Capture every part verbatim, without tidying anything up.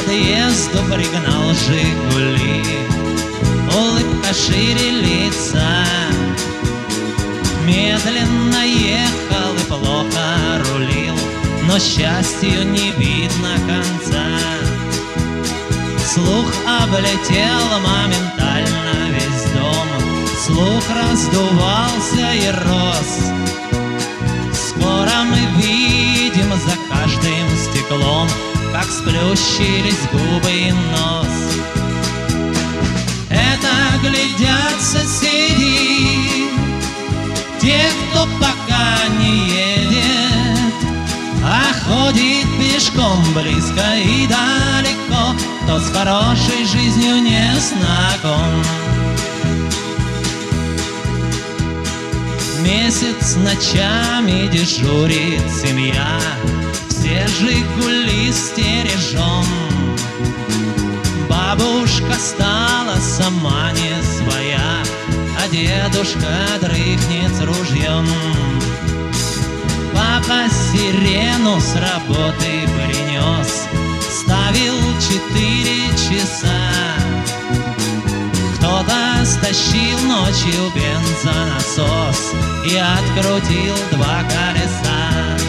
подъезду пригнал «Жигули». Улыбка шире лица, медленно ехал и плохо рулил, но счастью не видно конца. Слух облетел моментально весь дом, слух раздувался и рос. Скоро мы видим за каждым стеклом, как сплющились губы и нос. Это глядят соседи, те, кто пока не едет, а ходит пешком близко и далеко, кто с хорошей жизнью не знаком. Месяц ночами дежурит семья, все «Жигули» стережем. Бабушка стала сама не своя, а дедушка дрыхнет с ружьем. Папа сирену с работы принес, ставил четыре часа. Кто-то стащил ночью бензонасос и открутил два колеса.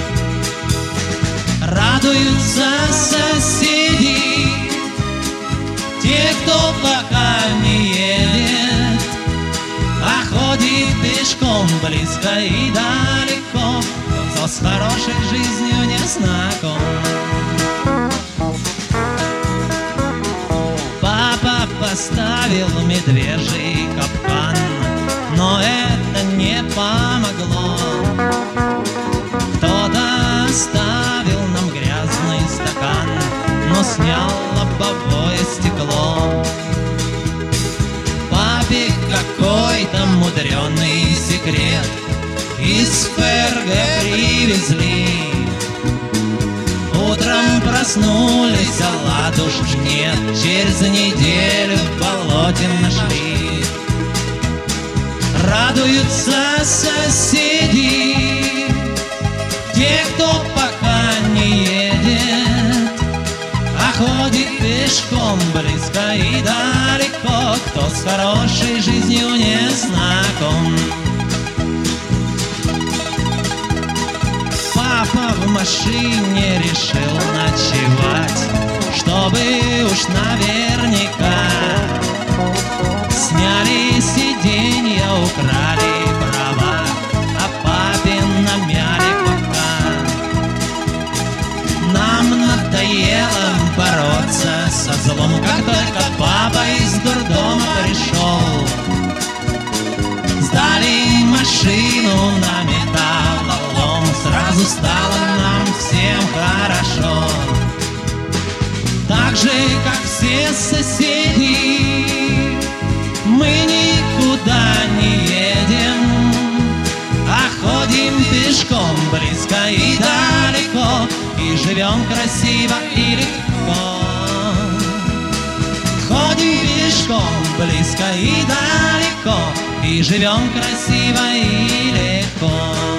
Радуются соседи, те, кто пока не едет, а ходит пешком близко и далеко, кто с хорошей жизнью не знаком. Папа поставил медвежий капкан, но это не помогло. Кто-то оставил нам грязный стакан, но снял лобовое стекло. Папе какой-то мудреный секрет из ФРГ привезли. Утром проснулись, а ладушки нет, через неделю в болоте нашли. Радуются соседи, те, кто пока не едет, а ходит пешком близко и далеко, кто с хорошей жизнью не знаком. Папа в машине решил ночевать, чтобы уж наверняка. Сняли сиденья, украли права, а папе намяли бока. Нам надоело бороться со злом, как только папа из дурдома пришел. Сдали машину на металлолом, сразу стало нам всем хорошо. Так же, как все соседи, мы никуда не едем, а ходим пешком близко и далеко, и живем красиво и легко. Ходим пешком близко и далеко, и живем красиво и легко.